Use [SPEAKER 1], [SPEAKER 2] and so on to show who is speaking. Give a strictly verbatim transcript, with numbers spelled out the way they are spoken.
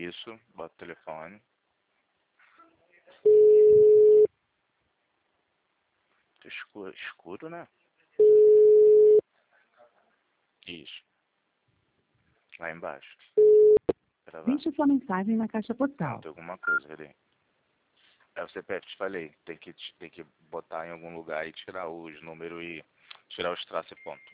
[SPEAKER 1] Isso, bota o telefone. Escuro, escuro, né? Isso. Lá embaixo. Pera lá.
[SPEAKER 2] Deixe sua mensagem na caixa
[SPEAKER 1] Não,
[SPEAKER 2] postal.
[SPEAKER 1] tem alguma coisa, cadê? É o C P F, te falei. Tem que, tem que botar em algum lugar e tirar os números e tirar os traços e ponto.